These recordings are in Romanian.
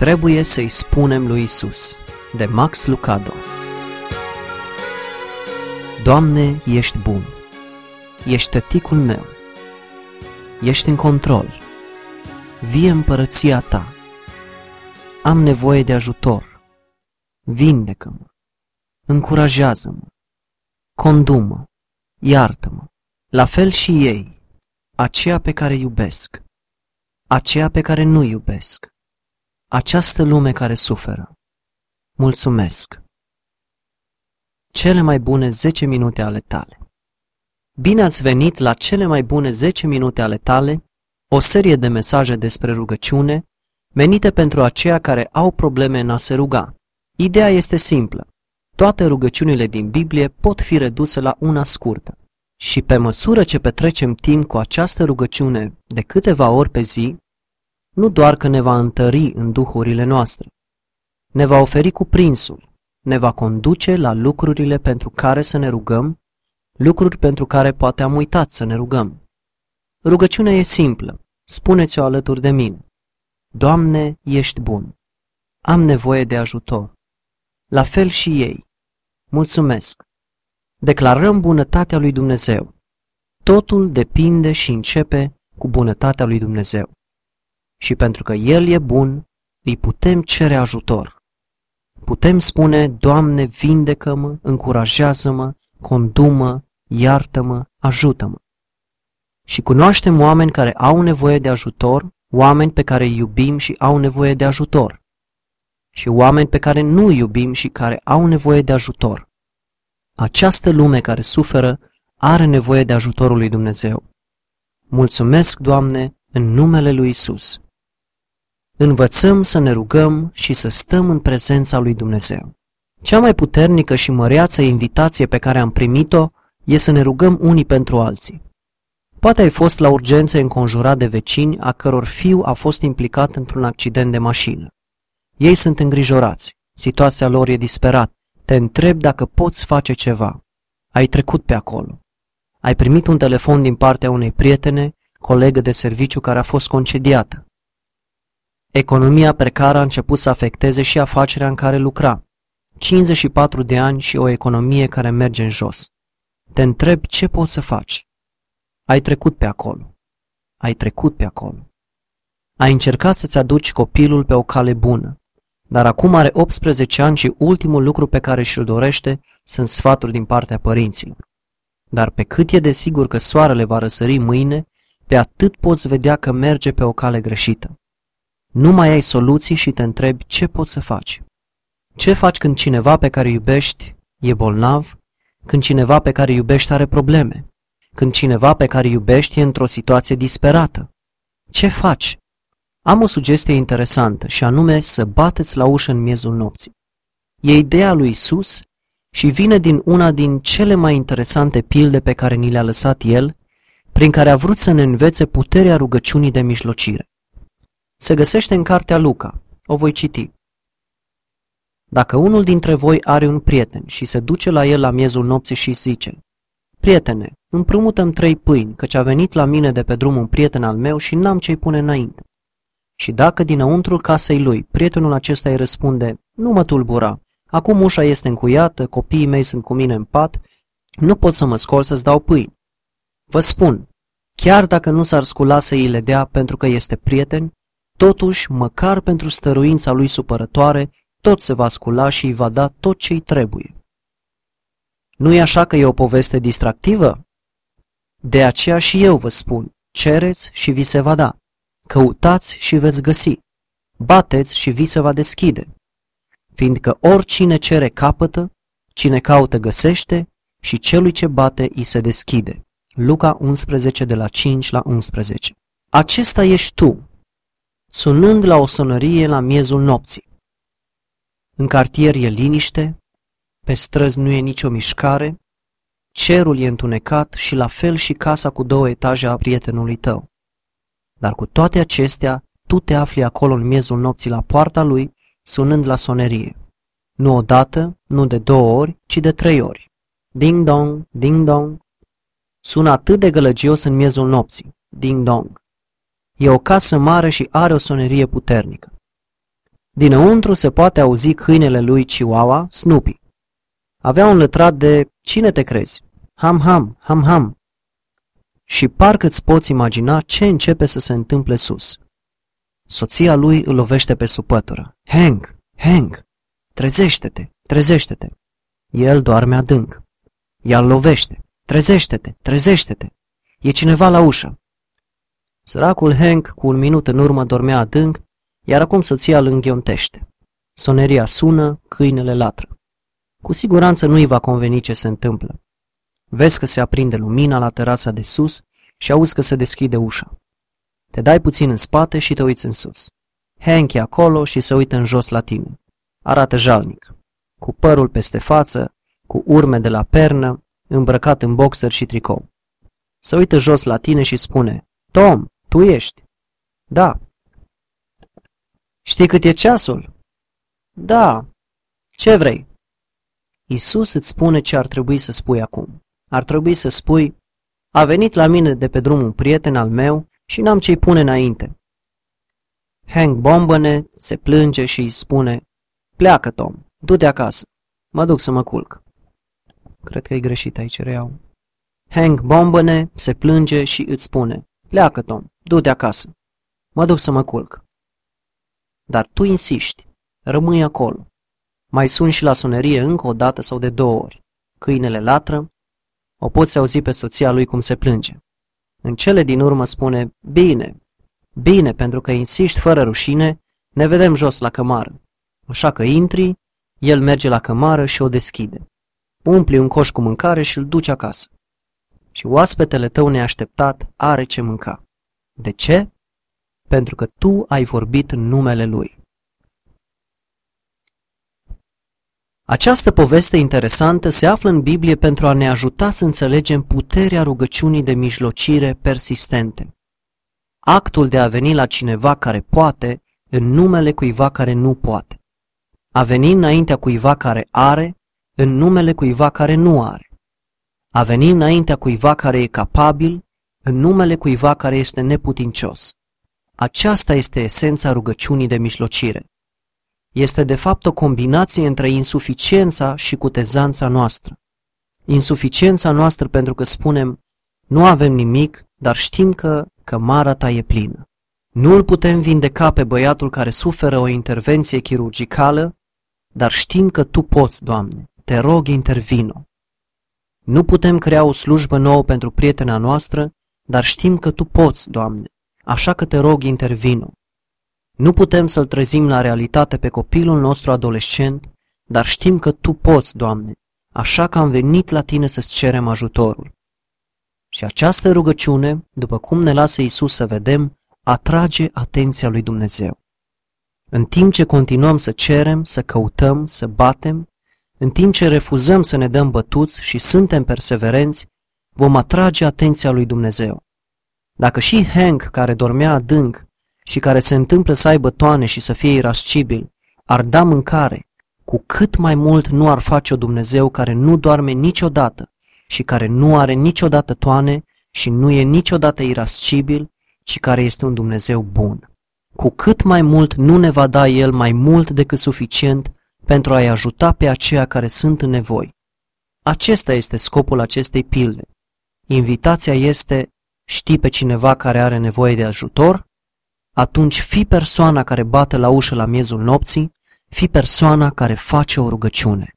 Trebuie să-i spunem lui Isus, de Max Lucado. Doamne, ești bun, ești tăticul meu, ești în control, vie împărăția ta, am nevoie de ajutor, vindecă-mă, încurajează-mă, condu-mă, iartă-mă, la fel și ei, aceea pe care iubesc, aceea pe care nu iubesc, această lume care suferă. Mulțumesc! Cele mai bune 10 minute ale tale. Bine ați venit la cele mai bune 10 minute ale tale, o serie de mesaje despre rugăciune, menite pentru aceia care au probleme în a se ruga. Ideea este simplă. Toate rugăciunile din Biblie pot fi reduse la una scurtă. Și pe măsură ce petrecem timp cu această rugăciune de câteva ori pe zi, nu doar că ne va întări în duhurile noastre, ne va oferi cuprinsul, ne va conduce la lucrurile pentru care să ne rugăm, lucruri pentru care poate am uitat să ne rugăm. Rugăciunea e simplă, spuneți-o alături de mine. Doamne, ești bun, am nevoie de ajutor. La fel și ei. Mulțumesc. Declarăm bunătatea lui Dumnezeu. Totul depinde și începe cu bunătatea lui Dumnezeu. Și pentru că El e bun, îi putem cere ajutor. Putem spune, Doamne, vindecă-mă, încurajează-mă, condu-mă, iartă-mă, ajută-mă. Și cunoaștem oameni care au nevoie de ajutor, oameni pe care îi iubim și au nevoie de ajutor. Și oameni pe care nu îi iubim și care au nevoie de ajutor. Această lume care suferă are nevoie de ajutorul lui Dumnezeu. Mulțumesc, Doamne, în numele lui Isus. Învățăm să ne rugăm și să stăm în prezența lui Dumnezeu. Cea mai puternică și măreață invitație pe care am primit-o e să ne rugăm unii pentru alții. Poate ai fost la urgențe înconjurat de vecini a căror fiu a fost implicat într-un accident de mașină. Ei sunt îngrijorați, situația lor e disperată. Te întreb dacă poți face ceva. Ai trecut pe acolo. Ai primit un telefon din partea unei prietene, colegă de serviciu care a fost concediată. Economia precară a început să afecteze și afacerea în care lucra. 54 de ani și o economie care merge în jos. Te întreb ce poți să faci. Ai trecut pe acolo. Ai trecut pe acolo. Ai încercat să-ți aduci copilul pe o cale bună, dar acum are 18 ani și ultimul lucru pe care și-l dorește sunt sfaturi din partea părinților. Dar pe cât e de sigur că soarele va răsări mâine, pe atât poți vedea că merge pe o cale greșită. Nu mai ai soluții și te întrebi ce poți să faci. Ce faci când cineva pe care iubești e bolnav, când cineva pe care iubești are probleme, când cineva pe care iubești e într-o situație disperată? Ce faci? Am o sugestie interesantă și anume să bateți la ușă în miezul nopții. E ideea lui Isus și vine din una din cele mai interesante pilde pe care ni le-a lăsat El, prin care a vrut să ne învețe puterea rugăciunii de mijlocire. Se găsește în cartea Luca. O voi citi. Dacă unul dintre voi are un prieten și se duce la el la miezul nopții și zice: Prietene, împrumută-mi 3 pâini, căci a venit la mine de pe drum un prieten al meu și n-am ce-i pune înainte. Și dacă dinăuntrul casei lui prietenul acesta îi răspunde: Nu mă tulbura, acum ușa este încuiată, copiii mei sunt cu mine în pat, nu pot să mă scol să-ți dau pâini. Vă spun, chiar dacă nu s-ar scula să îi le dea pentru că este prieten, totuși, măcar pentru stăruința lui supărătoare, tot se va scula și îi va da tot ce-i trebuie. Nu-i așa că e o poveste distractivă? De aceea și eu vă spun, cereți și vi se va da, căutați și veți găsi, bateți și vi se va deschide. Fiindcă oricine cere capătă, cine caută găsește și celui ce bate îi se deschide. Luca 11 de la 5 la 11. Acesta ești tu, sunând la o sonărie la miezul nopții. În cartier e liniște, pe străzi nu e nicio mișcare, cerul e întunecat și la fel și casa cu 2 etaje a prietenului tău. Dar cu toate acestea, tu te afli acolo în miezul nopții la poarta lui, sunând la sonerie. Nu odată, nu de 2 ori, ci de 3 ori. Ding-dong, ding-dong. Sună atât de gălăgios în miezul nopții. Ding-dong. E o casă mare și are o sonerie puternică. Dinăuntru se poate auzi câinele lui Chihuahua, Snoopy. Avea un lătrat de "Cine te crezi? Ham, ham, ham, ham." Și parcă îți poți imagina ce începe să se întâmple sus. Soția lui îl lovește pe supătură. "Hank, Hank, trezește-te, trezește-te." El doarme adânc. Ea îl lovește. "Trezește-te, trezește-te. E cineva la ușă." Săracul Hank, cu un minut în urmă, dormea adânc, iar acum soția îl înghiontește. Soneria sună, câinele latră. Cu siguranță nu-i va conveni ce se întâmplă. Vezi că se aprinde lumina la terasa de sus și auzi că se deschide ușa. Te dai puțin în spate și te uiți în sus. Hank e acolo și se uită în jos la tine. Arată jalnic, cu părul peste față, cu urme de la pernă, îmbrăcat în boxer și tricou. Se uită jos la tine și spune: "Tom, tu ești?" "Da." "Știi cât e ceasul?" "Da." "Ce vrei?" Iisus îți spune ce ar trebui să spui acum. Ar trebui să spui: "A venit la mine de pe drum un prieten al meu și n-am ce-i pune înainte." Hank bombăne, se plânge și îi spune: "Pleacă, Tom, du-te acasă. Mă duc să mă culc." Cred că e greșit aici, reiau. Hank bombăne, se plânge și îți spune: "Pleacă, Tom, du-te acasă. Mă duc să mă culc." Dar tu insiști, rămâi acolo. Mai suni și la sonerie încă o dată sau de 2 ori. Câinele latră, o poți auzi pe soția lui cum se plânge. În cele din urmă spune: "Bine, bine, pentru că insiști fără rușine, ne vedem jos la cămară." Așa că intri, el merge la cămară și o deschide. Umpli un coș cu mâncare și îl duci acasă. Și oaspetele tău neașteptat are ce mânca. De ce? Pentru că tu ai vorbit în numele lui. Această poveste interesantă se află în Biblie pentru a ne ajuta să înțelegem puterea rugăciunii de mijlocire persistente. Actul de a veni la cineva care poate în numele cuiva care nu poate. A veni înaintea cuiva care are în numele cuiva care nu are. A veni înaintea cuiva care e capabil în numele cuiva care este neputincios. Aceasta este esența rugăciunii de mijlocire. Este de fapt o combinație între insuficiența și cutezanța noastră. Insuficiența noastră pentru că spunem: "Nu avem nimic, dar știm că cămara ta e plină." Nu îl putem vindeca pe băiatul care suferă o intervenție chirurgicală, dar știm că tu poți, Doamne, te rog, intervino. Nu putem crea o slujbă nouă pentru prietena noastră, dar știm că tu poți, Doamne, așa că te rog, intervino. Nu putem să-l trezim la realitate pe copilul nostru adolescent, dar știm că tu poți, Doamne, așa că am venit la tine să-ți cerem ajutorul. Și această rugăciune, după cum ne lasă Iisus să vedem, atrage atenția lui Dumnezeu. În timp ce continuăm să cerem, să căutăm, să batem, în timp ce refuzăm să ne dăm bătuți și suntem perseverenți, vom atrage atenția lui Dumnezeu. Dacă și Hank, care dormea adânc și care se întâmplă să aibă toane și să fie irascibil, ar da mâncare, cu cât mai mult nu ar face-o Dumnezeu care nu doarme niciodată și care nu are niciodată toane și nu e niciodată irascibil, ci care este un Dumnezeu bun. Cu cât mai mult nu ne va da El mai mult decât suficient pentru a-i ajuta pe aceia care sunt în nevoi. Acesta este scopul acestei pilde. Invitația este: știi pe cineva care are nevoie de ajutor? Atunci fii persoana care bate la ușă la miezul nopții, fii persoana care face o rugăciune.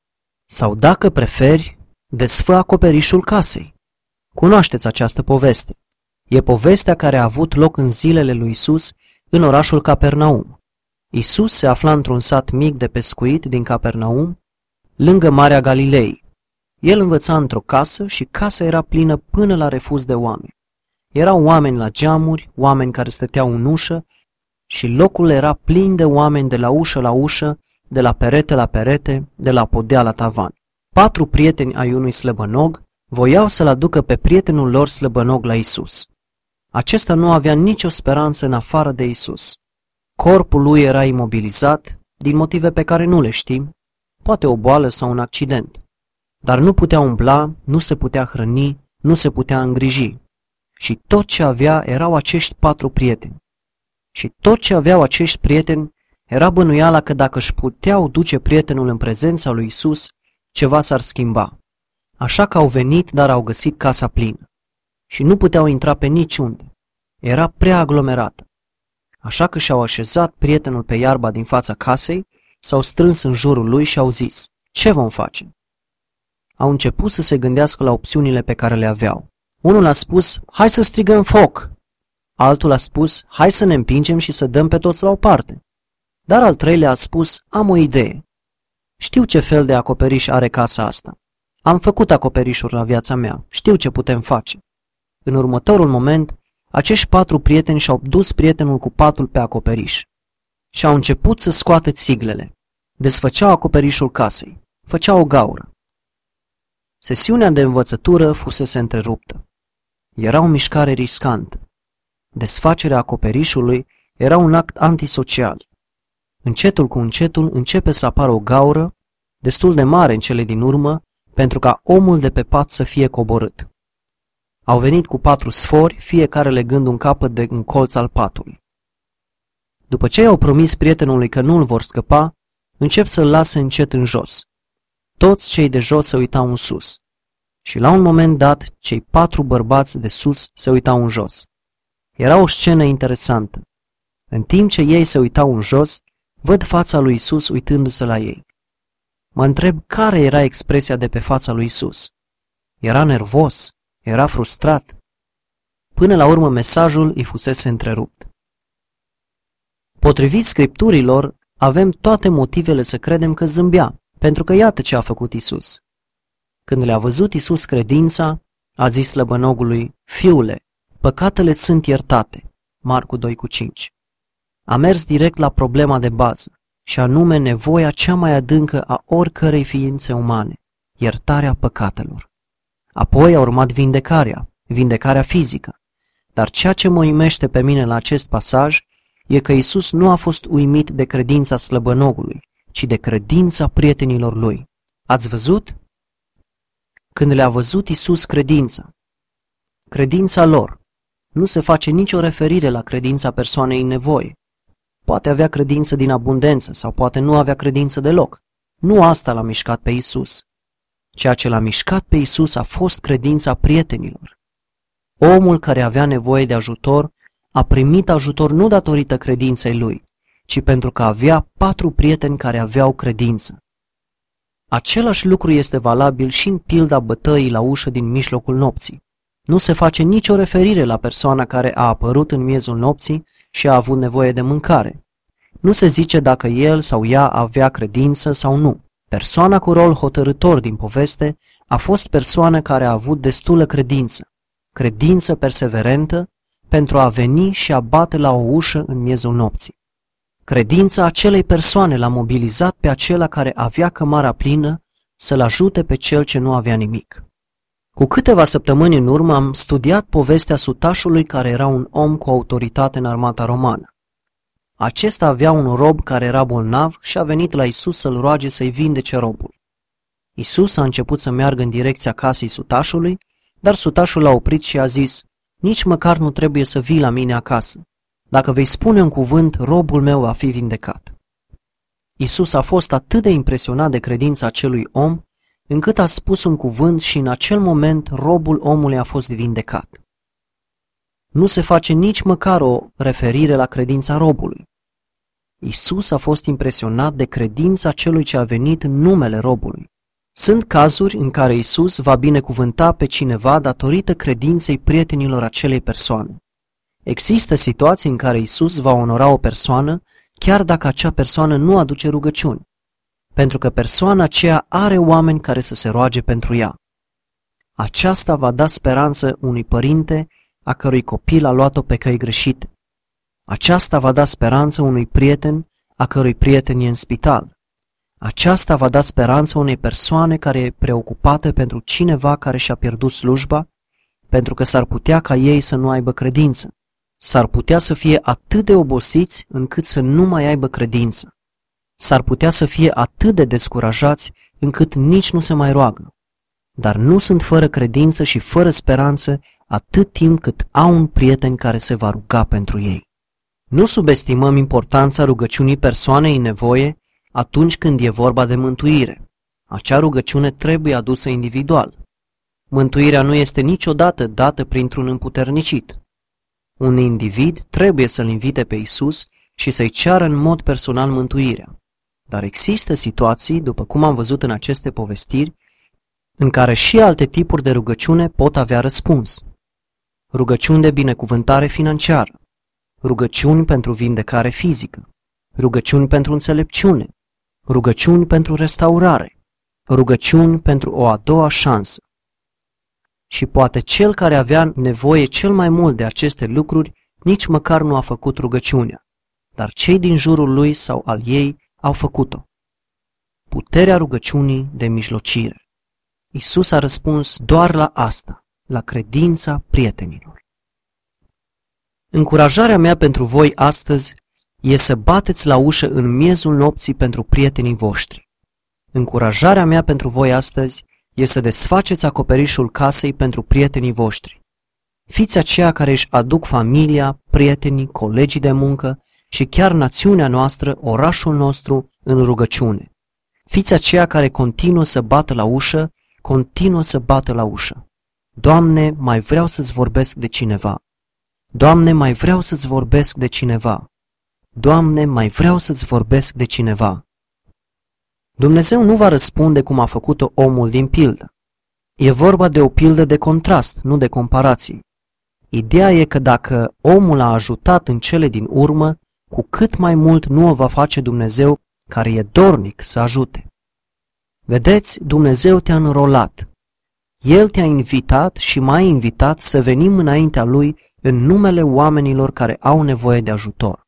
Sau dacă preferi, desfă acoperișul casei. Cunoașteți această poveste. E povestea care a avut loc în zilele lui Isus în orașul Capernaum. Isus se afla într-un sat mic de pescuit din Capernaum, lângă Marea Galilei. El învăța într-o casă și casa era plină până la refuz de oameni. Erau oameni la geamuri, oameni care stăteau în ușă și locul era plin de oameni de la ușă la ușă, de la perete la perete, de la podea la tavan. 4 prieteni ai unui slăbănog voiau să-l aducă pe prietenul lor slăbănog la Isus. Acesta nu avea nicio speranță în afară de Isus. Corpul lui era imobilizat, din motive pe care nu le știm, poate o boală sau un accident. Dar nu putea umbla, nu se putea hrăni, nu se putea îngriji. Și tot ce avea erau acești 4 prieteni. Și tot ce aveau acești prieteni Era bănuiala că dacă își puteau duce prietenul în prezența lui Isus, ceva s-ar schimba. Așa că au venit, dar au găsit casa plină. Și nu puteau intra pe niciunde. Era prea aglomerată. Așa că și-au așezat prietenul pe iarba din fața casei, s-au strâns în jurul lui și au zis: ce vom face? Au început să se gândească la opțiunile pe care le aveau. Unul a spus: hai să strigăm foc! Altul a spus: hai să ne împingem și să dăm pe toți la o parte. Dar al treilea a spus: am o idee. Știu ce fel de acoperiș are casa asta. Am făcut acoperișuri la viața mea. Știu ce putem face. În următorul moment, acești 4 prieteni și-au dus prietenul cu patul pe acoperiș. Și au început să scoată țiglele. Desfăceau acoperișul casei. Făceau o gaură. Sesiunea de învățătură fusese întreruptă. Era o mișcare riscantă. Desfacerea acoperișului era un act antisocial. Încetul cu încetul începe să apară o gaură, destul de mare în cele din urmă, pentru ca omul de pe pat să fie coborât. Au venit cu 4 sfori, fiecare legând un capăt de un colț al patului. După ce i-au promis prietenului că nu îl vor scăpa, încep să-l lase încet în jos. Toți cei de jos se uitau în sus. Și la un moment dat, cei 4 bărbați de sus se uitau în jos. Era o scenă interesantă. În timp ce ei se uitau în jos, văd fața lui Isus uitându-se la ei. Mă întreb care era expresia de pe fața lui Isus. Era nervos? Era frustrat? Până la urmă mesajul îi fusese întrerupt. Potrivit Scripturilor, avem toate motivele să credem că zâmbea, pentru că iată ce a făcut Isus. Când le-a văzut Isus credința, a zis slăbănogului: fiule, păcatele sunt iertate. Marcu 2,5. A mers direct la problema de bază, și anume nevoia cea mai adâncă a oricărei ființe umane, iertarea păcatelor. Apoi a urmat vindecarea fizică. Dar ceea ce mă uimește pe mine la acest pasaj e că Isus nu a fost uimit de credința slăbănogului, ci de credința prietenilor lui. Ați văzut? Când le-a văzut Isus credința lor, nu se face nicio referire la credința persoanei în nevoie. Poate avea credință din abundență sau poate nu avea credință deloc. Nu asta l-a mișcat pe Isus. Ceea ce l-a mișcat pe Isus a fost credința prietenilor. Omul care avea nevoie de ajutor a primit ajutor nu datorită credinței lui, ci pentru că avea 4 prieteni care aveau credință. Același lucru este valabil și în pilda bătăii la ușă din mijlocul nopții. Nu se face nicio referire la persoana care a apărut în miezul nopții și a avut nevoie de mâncare. Nu se zice dacă el sau ea avea credință sau nu. Persoana cu rol hotărâtor din poveste a fost persoana care a avut destulă credință perseverentă pentru a veni și a bate la o ușă în miezul nopții. Credința acelei persoane l-a mobilizat pe acela care avea cămara plină să-l ajute pe cel ce nu avea nimic. Cu câteva săptămâni în urmă am studiat povestea sutașului care era un om cu autoritate în armata romană. Acesta avea un rob care era bolnav și a venit la Isus să-l roage să-i vindece robul. Isus a început să meargă în direcția casei sutașului, dar sutașul l-a oprit și a zis: nici măcar nu trebuie să vii la mine acasă. Dacă vei spune un cuvânt, robul meu va fi vindecat. Isus a fost atât de impresionat de credința acelui om, încât a spus un cuvânt și în acel moment robul omului a fost vindecat. Nu se face nici măcar o referire la credința robului. Isus a fost impresionat de credința celui ce a venit în numele robului. Sunt cazuri în care Isus va binecuvânta pe cineva datorită credinței prietenilor acelei persoane. Există situații în care Isus va onora o persoană chiar dacă acea persoană nu aduce rugăciuni, pentru că persoana aceea are oameni care să se roage pentru ea. Aceasta va da speranță unui părinte a cărui copil a luat-o pe căi greșite. Aceasta va da speranță unui prieten a cărui prieten e în spital. Aceasta va da speranță unei persoane care e preocupată pentru cineva care și-a pierdut slujba, pentru că s-ar putea ca ei să nu aibă credință. S-ar putea să fie atât de obosiți încât să nu mai aibă credință. S-ar putea să fie atât de descurajați încât nici nu se mai roagă. Dar nu sunt fără credință și fără speranță atât timp cât au un prieten care se va ruga pentru ei. Nu subestimăm importanța rugăciunii persoanei în nevoie atunci când e vorba de mântuire. Acea rugăciune trebuie adusă individual. Mântuirea nu este niciodată dată printr-un împuternicit. Un individ trebuie să-L invite pe Iisus și să-i ceară în mod personal mântuirea. Dar există situații, după cum am văzut în aceste povestiri, în care și alte tipuri de rugăciune pot avea răspuns. Rugăciuni de binecuvântare financiară, rugăciuni pentru vindecare fizică, rugăciuni pentru înțelepciune, rugăciuni pentru restaurare, rugăciuni pentru o a doua șansă. Și poate cel care avea nevoie cel mai mult de aceste lucruri nici măcar nu a făcut rugăciunea, dar cei din jurul lui sau al ei au făcut-o. Puterea rugăciunii de mijlocire. Iisus a răspuns doar la asta, la credința prietenilor. Încurajarea mea pentru voi astăzi e să bateți la ușă în miezul nopții pentru prietenii voștri. Încurajarea mea pentru voi astăzi e să desfaceți acoperișul casei pentru prietenii voștri. Fiți aceia care își aduc familia, prietenii, colegii de muncă și chiar națiunea noastră, orașul nostru, în rugăciune. Fiți aceia care continuă să bată la ușă, continuă să bată la ușă. Doamne, mai vreau să-ți vorbesc de cineva. Doamne, mai vreau să-ți vorbesc de cineva. Doamne, mai vreau să-ți vorbesc de cineva. Dumnezeu nu va răspunde cum a făcut-o omul din pildă. E vorba de o pildă de contrast, nu de comparație. Ideea e că dacă omul a ajutat în cele din urmă, cu cât mai mult nu o va face Dumnezeu, care e dornic să ajute. Vedeți, Dumnezeu te-a înrolat. El te-a invitat și m-a invitat să venim înaintea Lui în numele oamenilor care au nevoie de ajutor.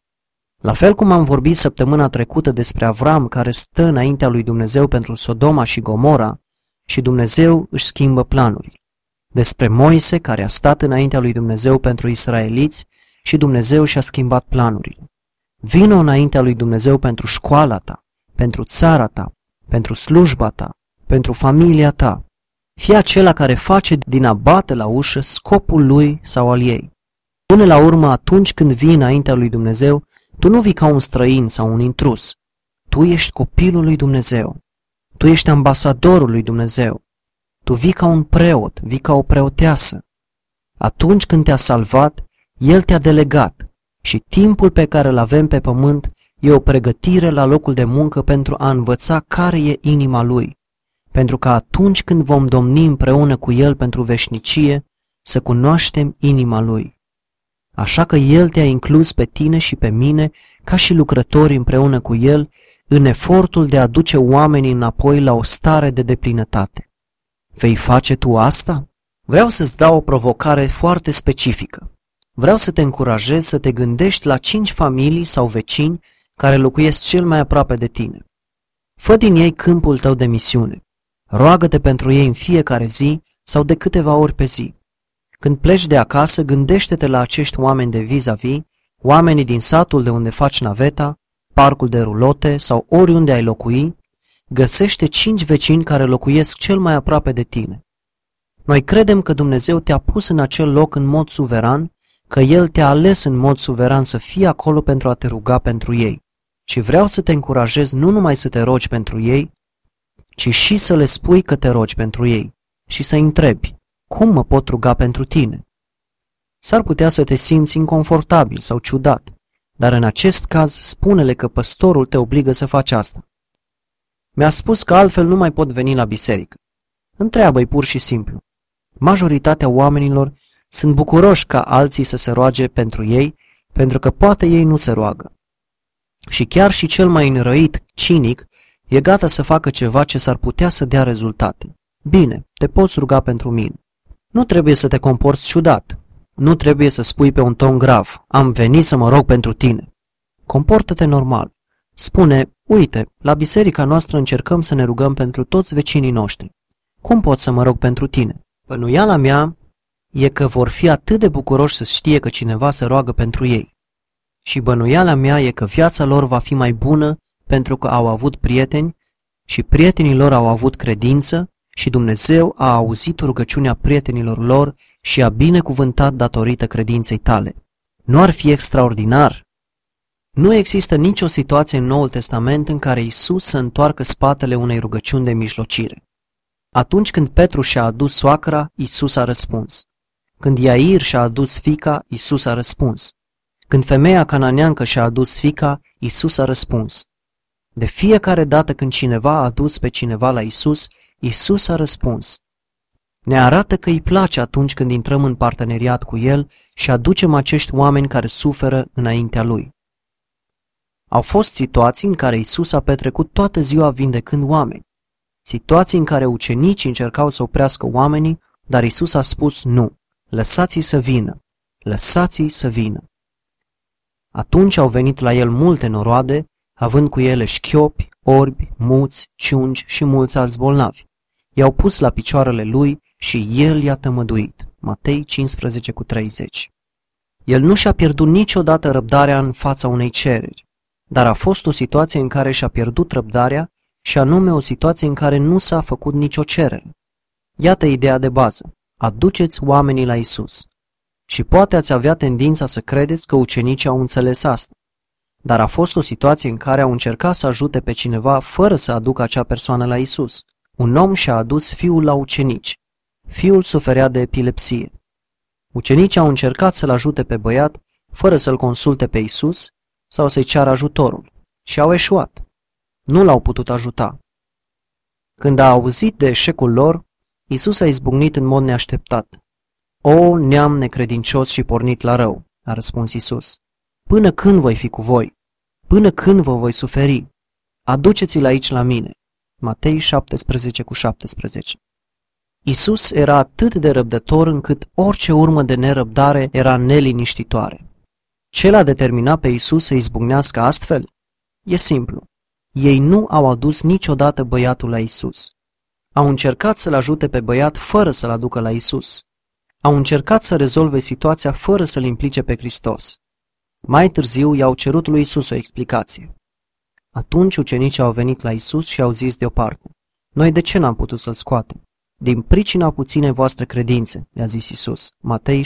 La fel cum am vorbit săptămâna trecută despre Avram care stă înaintea lui Dumnezeu pentru Sodoma și Gomora și Dumnezeu își schimbă planurile. Despre Moise care a stat înaintea lui Dumnezeu pentru israeliți și Dumnezeu și-a schimbat planurile. Vino înaintea lui Dumnezeu pentru școala ta, pentru țara ta, pentru slujba ta, pentru familia ta. Fii acela care face din a bate la ușă scopul lui sau al ei. Până la urmă, atunci când vii înaintea lui Dumnezeu, tu nu vii ca un străin sau un intrus. Tu ești copilul lui Dumnezeu. Tu ești ambasadorul lui Dumnezeu. Tu vii ca un preot, vii ca o preoteasă. Atunci când te-a salvat, El te-a delegat și timpul pe care îl avem pe pământ e o pregătire la locul de muncă pentru a învăța care e inima Lui, pentru că atunci când vom domni împreună cu El pentru veșnicie, să cunoaștem inima Lui. Așa că El te-a inclus pe tine și pe mine, ca și lucrători împreună cu El, în efortul de a duce oamenii înapoi la o stare de deplinătate. Vei face tu asta? Vreau să-ți dau o provocare foarte specifică. Vreau să te încurajez să te gândești la 5 familii sau vecini care locuiesc cel mai aproape de tine. Fă din ei câmpul tău de misiune. Roagă-te pentru ei în fiecare zi sau de câteva ori pe zi. Când pleci de acasă, gândește-te la acești oameni de vis-a-vis, oamenii din satul de unde faci naveta, parcul de rulote sau oriunde ai locui, găsește 5 vecini care locuiesc cel mai aproape de tine. Noi credem că Dumnezeu te-a pus în acel loc în mod suveran, că El te-a ales în mod suveran să fii acolo pentru a te ruga pentru ei. Și vreau să te încurajez nu numai să te rogi pentru ei, ci și să le spui că te rogi pentru ei și să-i întrebi, cum mă pot ruga pentru tine? S-ar putea să te simți inconfortabil sau ciudat, dar în acest caz spune-le că păstorul te obligă să faci asta. Mi-a spus că altfel nu mai pot veni la biserică. Întreabă-i pur și simplu. Majoritatea oamenilor sunt bucuroși ca alții să se roage pentru ei, pentru că poate ei nu se roagă. Și chiar și cel mai înrăit, cinic, e gata să facă ceva ce s-ar putea să dea rezultate. Bine, te poți ruga pentru mine. Nu trebuie să te comporți ciudat. Nu trebuie să spui pe un ton grav, am venit să mă rog pentru tine. Comportă-te normal. Spune, uite, la biserica noastră încercăm să ne rugăm pentru toți vecinii noștri. Cum pot să mă rog pentru tine? Bănuiala mea e că vor fi atât de bucuroși să știe că cineva se roagă pentru ei. Și bănuiala mea e că viața lor va fi mai bună pentru că au avut prieteni și prietenii lor au avut credință și Dumnezeu a auzit rugăciunea prietenilor lor și a binecuvântat datorită credinței tale. Nu ar fi extraordinar? Nu există nicio situație în Noul Testament în care Isus să întoarcă spatele unei rugăciuni de mijlocire. Atunci când Petru și-a adus soacra, Isus a răspuns. Când Iair și-a adus fiica, Isus a răspuns. Când femeia cananeancă și-a adus fiica, Isus a răspuns. De fiecare dată când cineva a adus pe cineva la Isus, Isus a răspuns. Ne arată că îi place atunci când intrăm în parteneriat cu El și aducem acești oameni care suferă înaintea Lui. Au fost situații în care Isus a petrecut toată ziua vindecând oameni. Situații în care ucenicii încercau să oprească oamenii, dar Isus a spus nu, lăsați-i să vină, lăsați-i să vină. Atunci au venit la El multe noroade, având cu ele șchiopi, orbi, muți, ciungi și mulți alți bolnavi. I-au pus la picioarele Lui și El i-a tămăduit. Matei 15:30. El nu și-a pierdut niciodată răbdarea în fața unei cereri, dar a fost o situație în care și-a pierdut răbdarea și anume o situație în care nu s-a făcut nicio cerere. Iată ideea de bază. Aduceți oamenii la Isus. Și poate ați avea tendința să credeți că ucenicii au înțeles asta. Dar a fost o situație în care au încercat să ajute pe cineva fără să aducă acea persoană la Isus. Un om și-a adus fiul la ucenici. Fiul suferea de epilepsie. Ucenicii au încercat să-l ajute pe băiat fără să-l consulte pe Isus sau să-i ceară ajutorul și au eșuat. Nu l-au putut ajuta. Când a auzit de eșecul lor, Isus a izbucnit în mod neașteptat. O, neam necredincios și pornit la rău, a răspuns Isus. Până când voi fi cu voi? Până când vă voi suferi? Aduceți-l aici la mine. Matei 17:17. Isus era atât de răbdător încât orice urmă de nerăbdare era neliniștitoare. Ce l-a determinat pe Isus să izbucnească astfel? E simplu. Ei nu au adus niciodată băiatul la Isus. Au încercat să-l ajute pe băiat fără să-l aducă la Isus. Au încercat să rezolve situația fără să-l implice pe Hristos. Mai târziu i-au cerut lui Isus o explicație. Atunci ucenicii au venit la Isus și au zis deoparte: Noi de ce n-am putut să-l scoatem? Din pricina puținei voastre credințe, le-a zis Isus. Matei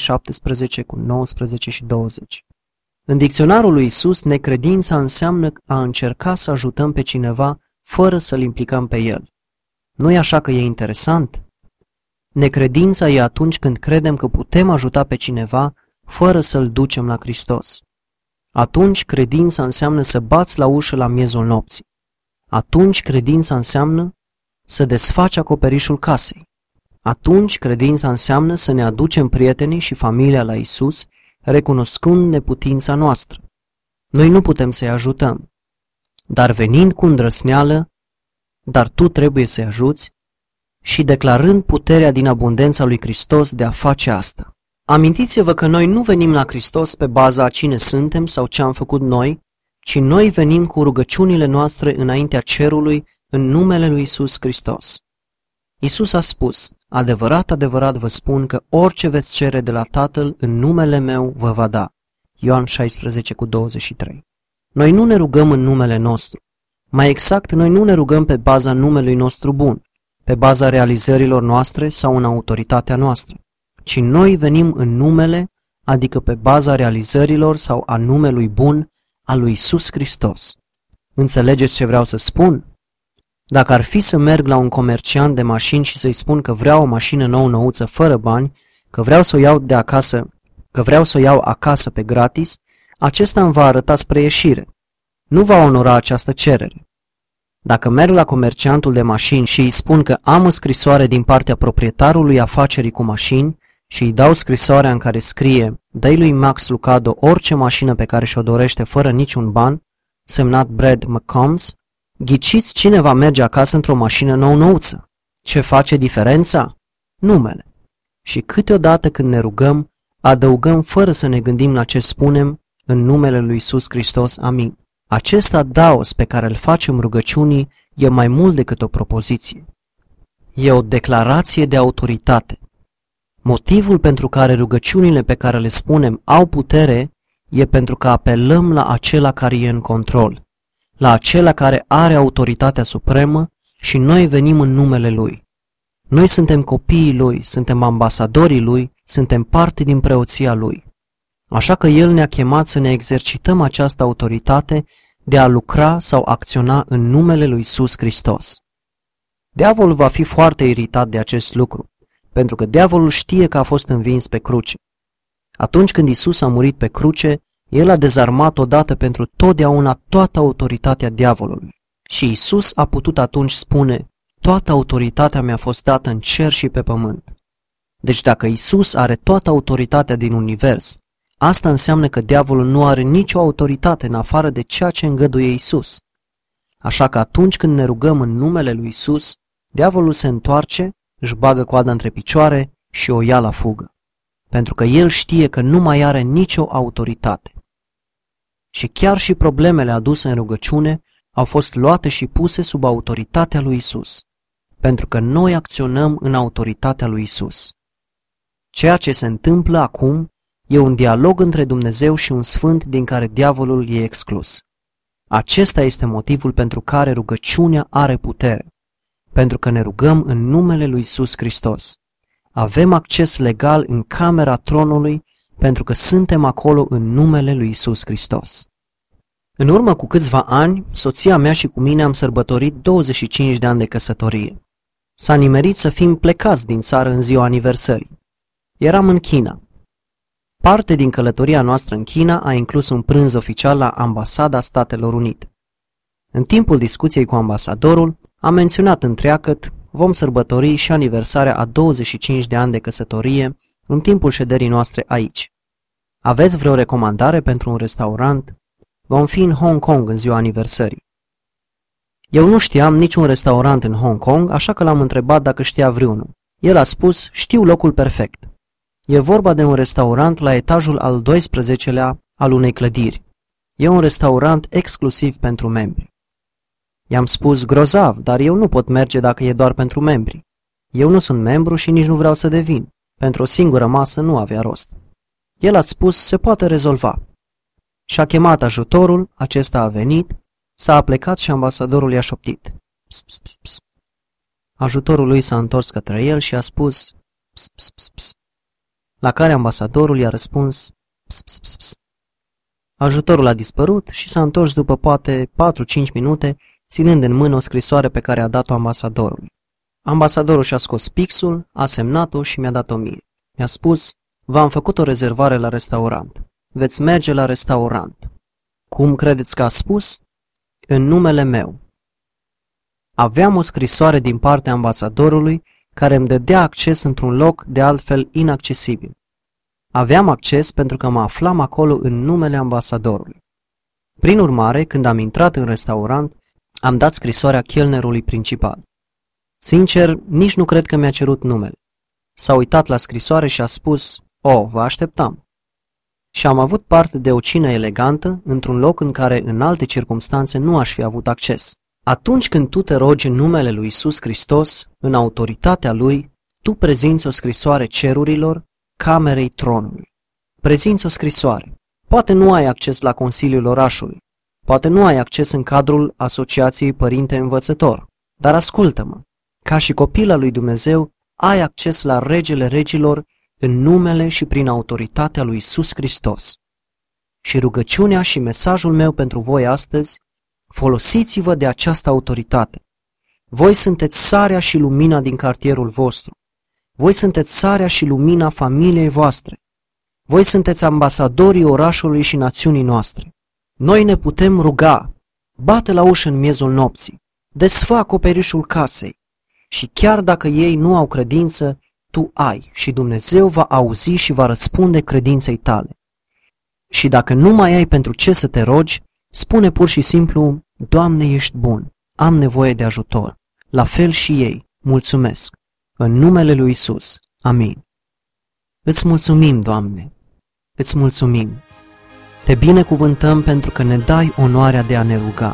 17:19-20. În dicționarul lui Isus, necredința înseamnă a încerca să ajutăm pe cineva fără să-l implicăm pe el. Nu-i așa că e interesant? Necredința e atunci când credem că putem ajuta pe cineva fără să-l ducem la Hristos. Atunci credința înseamnă să bați la ușă la miezul nopții. Atunci credința înseamnă să desfaci acoperișul casei. Atunci credința înseamnă să ne aducem prietenii și familia la Isus, recunoscând neputința noastră. Noi nu putem să-i ajutăm, dar venind cu îndrăsneală, dar tu trebuie să-i ajuți, și declarând puterea din abundența lui Hristos de a face asta. Amintiți-vă că noi nu venim la Hristos pe baza a cine suntem sau ce am făcut noi, ci noi venim cu rugăciunile noastre înaintea cerului în numele lui Isus Hristos. Isus a spus: Adevărat, adevărat vă spun că orice veți cere de la Tatăl în numele meu vă va da. Ioan 16:23. Noi nu ne rugăm în numele nostru. Mai exact, noi nu ne rugăm pe baza numelui nostru bun, pe baza realizărilor noastre sau în autoritatea noastră, ci noi venim în numele, adică pe baza realizărilor sau a numelui bun al lui Isus Hristos. Înțelegeți ce vreau să spun? Dacă ar fi să merg la un comerciant de mașini și să-i spun că vreau o mașină nou-nouță fără bani, că vreau să o iau de acasă, că vreau să o iau acasă pe gratis, acesta îmi va arăta spre ieșire. Nu va onora această cerere. Dacă merg la comerciantul de mașini și îi spun că am o scrisoare din partea proprietarului afacerii cu mașini și îi dau scrisoarea în care scrie: dă-i lui Max Lucado orice mașină pe care și-o dorește fără niciun ban, semnat Brad McCombs, ghiciți cine va merge acasă într-o mașină nou-nouță. Ce face diferența? Numele. Și câteodată când ne rugăm, adăugăm fără să ne gândim la ce spunem în numele lui Iisus Hristos. Amin. Acest adaos pe care îl facem rugăciunii e mai mult decât o propoziție. E o declarație de autoritate. Motivul pentru care rugăciunile pe care le spunem au putere e pentru că apelăm la acela care e în control, la acela care are autoritatea supremă și noi venim în numele Lui. Noi suntem copiii Lui, suntem ambasadorii Lui, suntem parte din preoția Lui. Așa că El ne-a chemat să ne exercităm această autoritate de a lucra sau acționa în numele lui Iisus Hristos. Diavolul va fi foarte iritat de acest lucru, pentru că diavolul știe că a fost învins pe cruce. Atunci când Iisus a murit pe cruce, El a dezarmat odată pentru totdeauna toată autoritatea diavolului. Și Iisus a putut atunci spune: toată autoritatea mi-a fost dată în cer și pe pământ. Deci dacă Iisus are toată autoritatea din univers, asta înseamnă că diavolul nu are nicio autoritate în afară de ceea ce îngăduie Iisus. Așa că atunci când ne rugăm în numele lui Iisus, diavolul se întoarce, își bagă coada între picioare și o ia la fugă, pentru că el știe că nu mai are nicio autoritate. Și chiar și problemele aduse în rugăciune au fost luate și puse sub autoritatea lui Iisus, pentru că noi acționăm în autoritatea lui Iisus. Ceea ce se întâmplă acum e un dialog între Dumnezeu și un sfânt din care diavolul e exclus. Acesta este motivul pentru care rugăciunea are putere, pentru că ne rugăm în numele lui Iisus Hristos. Avem acces legal în camera tronului pentru că suntem acolo în numele lui Iisus Hristos. În urmă cu câțiva ani, soția mea și cu mine am sărbătorit 25 de ani de căsătorie. S-a nimerit să fim plecați din țară în ziua aniversării. Eram în China. Parte din călătoria noastră în China a inclus un prânz oficial la Ambasada Statelor Unite. În timpul discuției cu ambasadorul, am menționat întreagăt: vom sărbători și aniversarea a 25 de ani de căsătorie în timpul șederii noastre aici. Aveți vreo recomandare pentru un restaurant? Vom fi în Hong Kong în ziua aniversării. Eu nu știam niciun restaurant în Hong Kong, așa că l-am întrebat dacă știa vreunul. El a spus: știu locul perfect. E vorba de un restaurant la etajul al 12-lea al unei clădiri. E un restaurant exclusiv pentru membri. I-am spus: grozav, dar eu nu pot merge dacă e doar pentru membri. Eu nu sunt membru și nici nu vreau să devin. Pentru o singură masă nu avea rost. El a spus: se poate rezolva. Și-a chemat ajutorul, acesta a venit, s-a aplecat și ambasadorul i-a șoptit: ps, ps, ps, ps. Ajutorul lui s-a întors către el și a spus: ps, ps, ps, ps. La care ambasadorul i-a răspuns: ps, ps, ps, ps. Ajutorul a dispărut și s-a întors după poate 4-5 minute, ținând în mână o scrisoare pe care a dat-o ambasadorului. Ambasadorul și-a scos pixul, a semnat-o și mi-a dat-o mie. Mi-a spus: v-am făcut o rezervare la restaurant. Veți merge la restaurant. Cum credeți că a spus? În numele meu. Aveam o scrisoare din partea ambasadorului care îmi dădea acces într-un loc de altfel inaccesibil. Aveam acces pentru că mă aflam acolo în numele ambasadorului. Prin urmare, când am intrat în restaurant, am dat scrisoarea chelnerului principal. Sincer, nici nu cred că mi-a cerut numele. S-a uitat la scrisoare și a spus: vă așteptam. Și am avut parte de o cină elegantă într-un loc în care în alte circumstanțe nu aș fi avut acces. Atunci când tu te rogi în numele lui Iisus Hristos, în autoritatea Lui, tu prezinți o scrisoare cerurilor, camerei tronului. Prezinți o scrisoare. Poate nu ai acces la Consiliul Orașului, poate nu ai acces în cadrul Asociației Părinte Învățător, dar ascultă-mă, ca și copil al lui Dumnezeu, ai acces la Regele Regilor în numele și prin autoritatea lui Iisus Hristos. Și rugăciunea și mesajul meu pentru voi astăzi: folosiți-vă de această autoritate. Voi sunteți sarea și lumina din cartierul vostru. Voi sunteți sarea și lumina familiei voastre. Voi sunteți ambasadorii orașului și națiunii noastre. Noi ne putem ruga: bate la ușă în miezul nopții, desfă acoperișul casei. Și chiar dacă ei nu au credință, tu ai și Dumnezeu va auzi și va răspunde credinței tale. Și dacă nu mai ai pentru ce să te rogi, spune pur și simplu: Doamne, ești bun, am nevoie de ajutor. La fel și ei, mulțumesc. În numele lui Iisus. Amin. Îți mulțumim, Doamne, îți mulțumim. Te binecuvântăm pentru că ne dai onoarea de a ne ruga.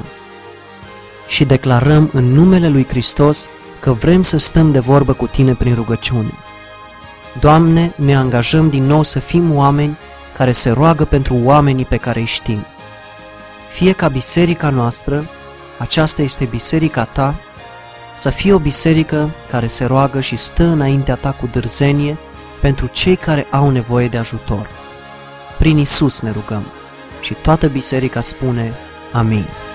Și declarăm în numele lui Hristos că vrem să stăm de vorbă cu Tine prin rugăciune. Doamne, ne angajăm din nou să fim oameni care se roagă pentru oamenii pe care îi știm. Fie ca biserica noastră, aceasta este biserica Ta, să fie o biserică care se roagă și stă înaintea Ta cu dârzenie pentru cei care au nevoie de ajutor. Prin Isus ne rugăm. Și toată biserica spune Amin.